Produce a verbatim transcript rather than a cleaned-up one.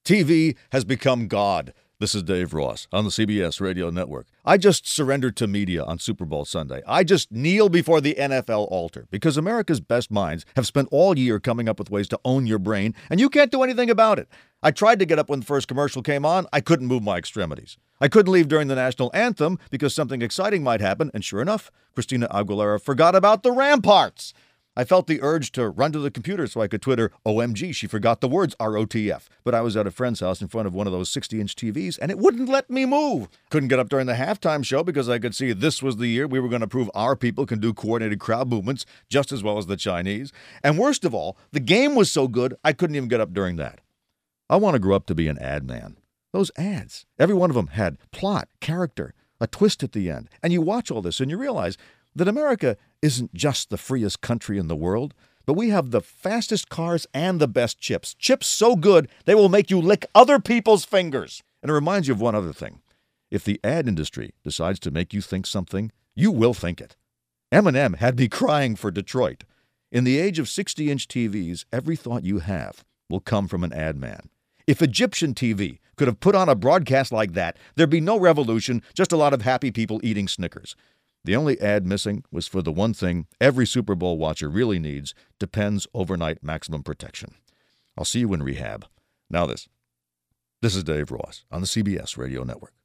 T V has become God. This is Dave Ross on the C B S Radio Network. I just surrendered to media on Super Bowl Sunday. I just kneel before the N F L altar because America's best minds have spent all year coming up with ways to own your brain, and you can't do anything about it. I tried to get up when the first commercial came on. I couldn't move my extremities. I couldn't leave during the national anthem because something exciting might happen, and sure enough, Christina Aguilera forgot about the ramparts. I felt the urge to run to the computer so I could Twitter, O M G, she forgot the words R O T F. But I was at a friend's house in front of one of those sixty-inch T Vs, and it wouldn't let me move. Couldn't get up during the halftime show because I could see this was the year we were going to prove our people can do coordinated crowd movements just as well as the Chinese. And worst of all, the game was so good, I couldn't even get up during that. I want to grow up to be an ad man. Those ads, every one of them had plot, character, a twist at the end. And you watch all this and you realize that America isn't just the freest country in the world, but we have the fastest cars and the best chips. Chips so good, they will make you lick other people's fingers. And it reminds you of one other thing. If the ad industry decides to make you think something, you will think it. Eminem had me crying for Detroit. In the age of sixty-inch T Vs, every thought you have will come from an ad man. If Egyptian T V could have put on a broadcast like that, there'd be no revolution, just a lot of happy people eating Snickers. The only ad missing was for the one thing every Super Bowl watcher really needs, Depends overnight maximum protection. I'll see you in rehab. Now this. This is Dave Ross on the C B S Radio Network.